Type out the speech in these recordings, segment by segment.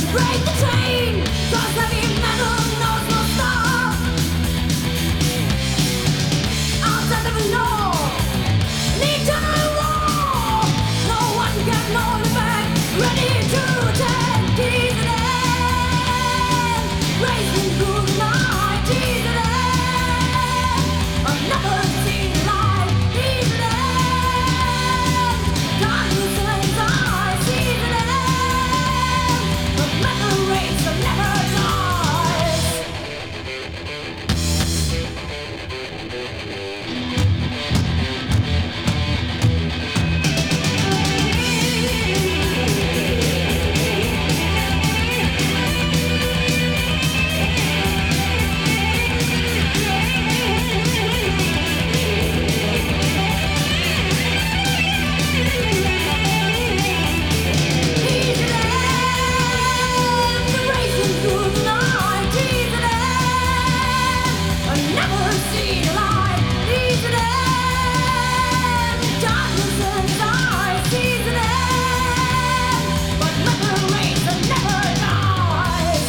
break the chain, 'cause heavy metal knows no stop. Outside of the law, an eternal war. No one can hold it back, ready to attack. He's an end, racing through the night. He's an end, I've never seen light. He's an end, time loses eyes. He's an end, the metal race that never dies. He's an end, racing through the night. He's an end, I've never seen a light. He's an end, time loses eyes. He's an end, but metal race that never dies.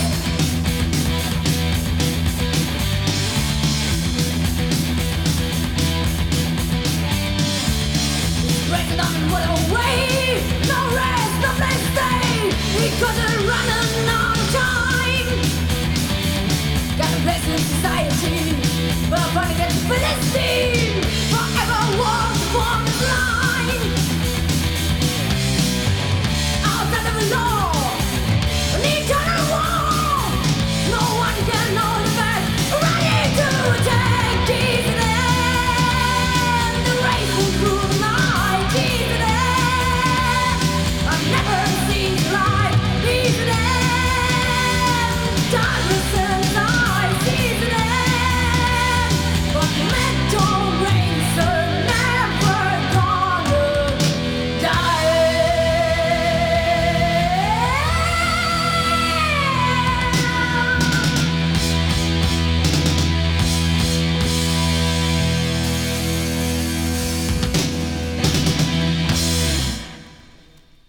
Racing on in whatever way, no rest, no place to stay. Because they're running out of time. Got a place in society, but I'm trying to get to Philistine. Forever war.